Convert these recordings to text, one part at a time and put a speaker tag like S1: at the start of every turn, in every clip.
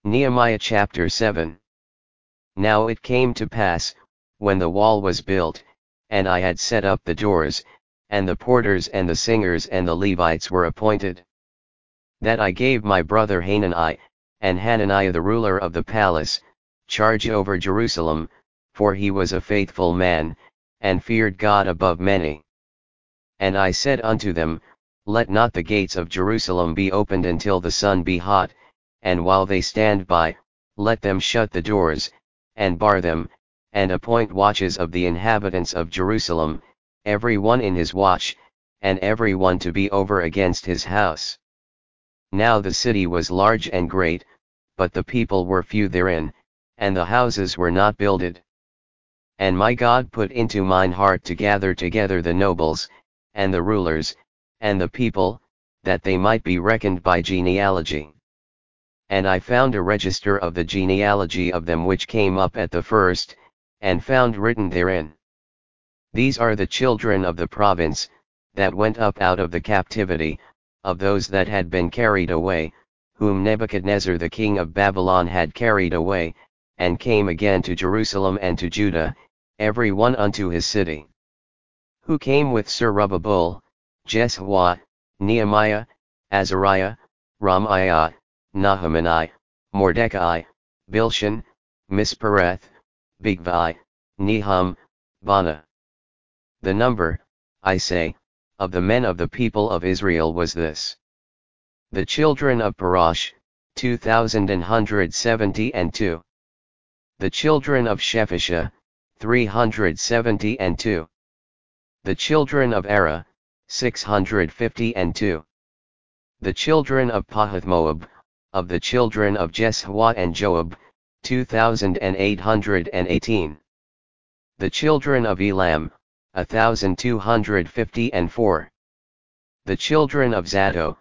S1: Nehemiah chapter 7. Now it came to pass, when the wall was built, and I had set up the doors, and the porters and the singers and the Levites were appointed, that I gave my brother Hanani, and Hananiah the ruler of the palace, charge over Jerusalem, for he was a faithful man, and feared God above many. And I said unto them, Let not the gates of Jerusalem be opened until the sun be hot, and while they stand by, let them shut the doors, and bar them, and appoint watches of the inhabitants of Jerusalem, every one in his watch, and every one to be over against his house. Now the city was large and great, but the people were few therein, and the houses were not builded. And my God put into mine heart to gather together the nobles, and the rulers, and the people, that they might be reckoned by genealogy. And I found a register of the genealogy of them which came up at the first, and found written therein, These are the children of the province, that went up out of the captivity, of those that had been carried away, whom Nebuchadnezzar the king of Babylon had carried away, and came again to Jerusalem and to Judah, every one unto his city. Who came with Zerubbabel, Jeshua, Nehemiah, Azariah, Ramiah, Nahumani, Mordecai, Bilshan, Mispereth, Bigvai, Nehum, Bana. The number, I say, of the men of the people of Israel was this. The children of Parash, 2,172. The children of Shephisha, 372. The children of Era, 652. The children of Pahathmoab, of the children of Jeshua and Joab, 2,818. The children of Elam, 1,254. The children of Zatto,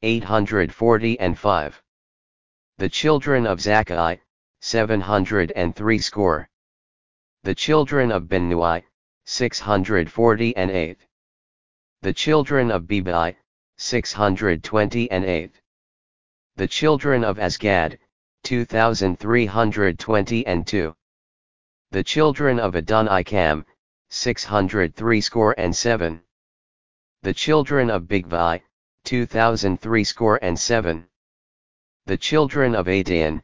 S1: 845. The children of Zakkai, 703 score. The children of Binnui, 648. The children of Bebai, 628. The children of Asgad, 2,322. The children of Adonikam, 603 score and 7. The children of Bigvai, 2,003 score and 7. The children of Adin,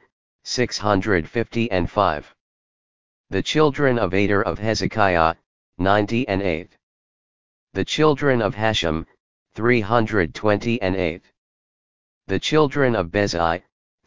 S1: 655. The children of Ader of Hezekiah, 98. The children of Hashem, 328. The children of Bezai,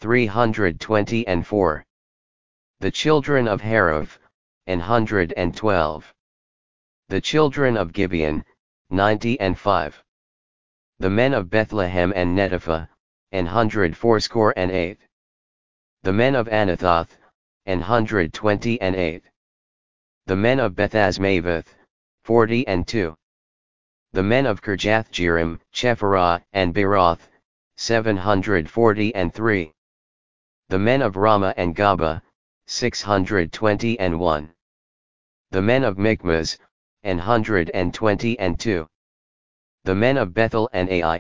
S1: 324. The children of Haraph, 112. The children of Gibeon, 95. The men of Bethlehem and Netopha, 104 and 8. The men of Anathoth, 128. The men of Bethazmaaveth, 42. The men of Kirjathjearim, Chephirah and Beeroth, 743. The men of Ramah and Gaba, 621. The men of Michmas, 122. The men of Bethel and Ai,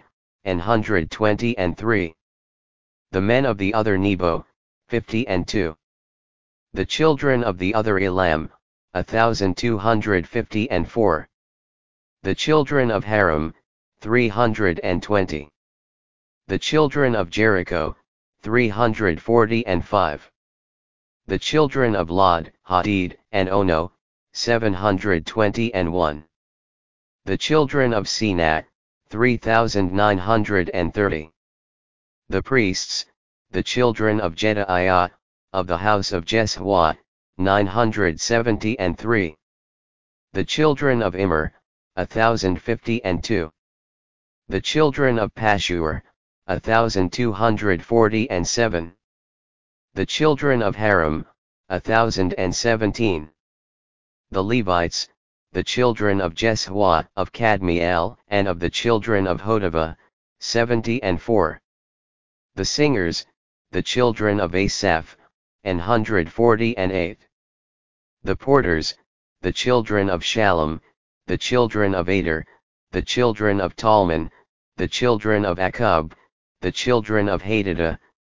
S1: 123. The men of the other Nebo, 52. The children of the other Elam, 1,254. The children of Haram, 320. The children of Jericho, 345. The children of Lod, Hadid, and Ono, 721. The children of Senat, 3,930. The priests, the children of Jedaiah, of the house of Jeshua, 973. The children of Immer, 1,052. The children of Pashur, 1,247. The children of Haram, 1,017. The Levites, the children of Jeshua of Kadmiel and of the children of Hodavah, 74. The singers, the children of Asaph, 148. The porters, the children of Shallum, the children of Ader, the children of Talmon, the children of Akub, the children of Hadadah,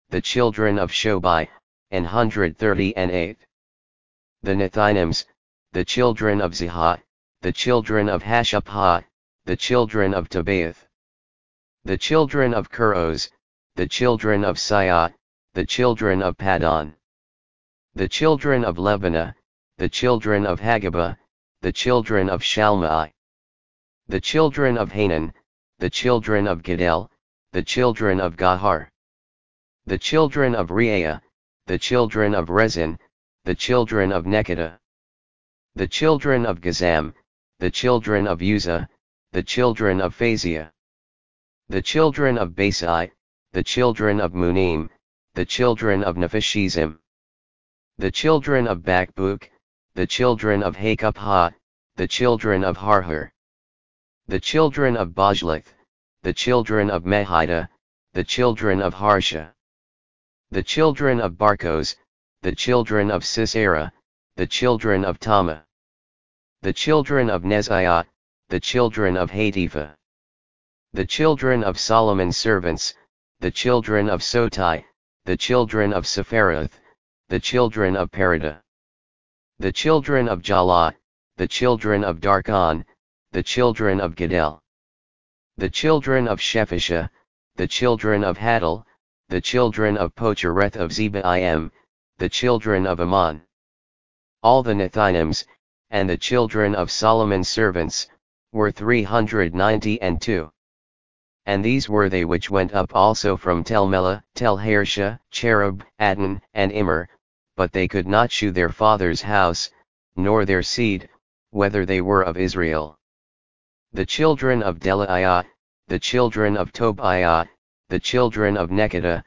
S1: the children of Shobai, 138. The Nethinims, the children of Zihah, the children of Hashupha, the children of Tabaoth. The children of Kuros, the children of Siah, the children of Padon. The children of Lebanah, the children of Hagabah, the children of Shalmai. The children of Hanan, the children of Gadel, the children of Gahar. The children of Reaiah, the children of Rezin, the children of Nekoda. The children of Gazam, the children of Uzzah, the children of Phaziah. The children of Basai, the children of Munim, the children of Nephishizim. The children of Bakbuk, the children of Hakupha, the children of Harhur. The children of Bajlith, the children of Mehida, the children of Harsha. The children of Barkos, the children of Sisera, the children of Tama. The children of Neziah, the children of Hatipha. The children of Solomon's servants, the children of Sotai, the children of Sephareth, the children of Perida. The children of Jalah, the children of Darkon, the children of Gadel. The children of Shephisha, the children of Hadal, the children of Pochereth of Zebaim, the children of Ammon. All the Nethinims, and the children of Solomon's servants, were 392. And these were they which went up also from Telmelah, Telharsha, Cherub, Adon, and Immer, but they could not shew their father's house, nor their seed, whether they were of Israel. The children of Delaiah, the children of Tobiah, the children of Nekoda,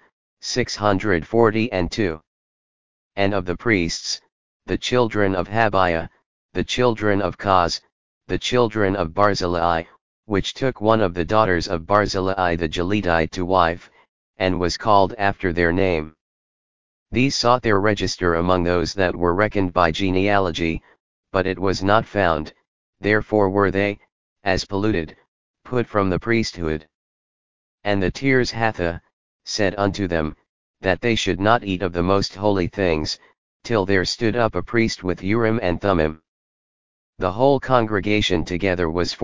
S1: 642. And of the priests, the children of Habiah, the children of Koz, the children of Barzillai, which took one of the daughters of Barzillai the Gileadite to wife, and was called after their name. These sought their register among those that were reckoned by genealogy, but it was not found, therefore were they, as polluted, put from the priesthood. And the Tirzhatha said unto them, that they should not eat of the most holy things, till there stood up a priest with Urim and Thummim. The whole congregation together was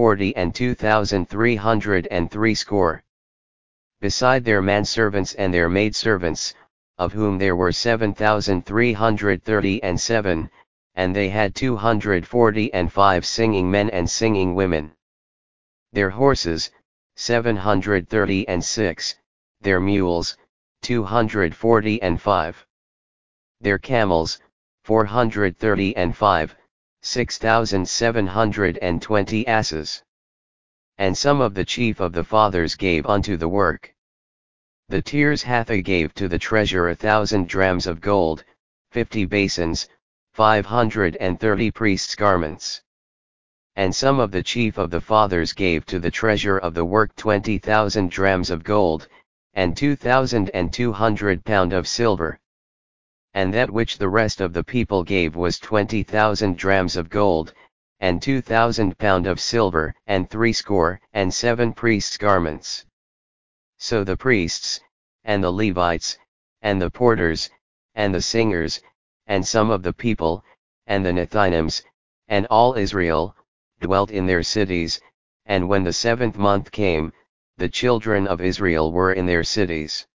S1: 42,303. Beside their manservants and their maidservants, of whom there were 7,337, and they had 245 singing men and singing women. Their horses, 736, their mules, 245. Their camels, 435, 6,720 asses. And some of the chief of the fathers gave unto the work. The Tirzhatha gave to the treasure 1,000 drams of gold, 50 basins, 530 priests' garments. And some of the chief of the fathers gave to the treasure of the work 20,000 drams of gold, and 2,200 pound of silver. And that which the rest of the people gave was 20,000 drams of gold, and 2,000 pound of silver, and 67 priests' garments. So the priests, and the Levites, and the porters, and the singers, and some of the people, and the Nethinims, and all Israel, dwelt in their cities, and when the 7th month came, the children of Israel were in their cities.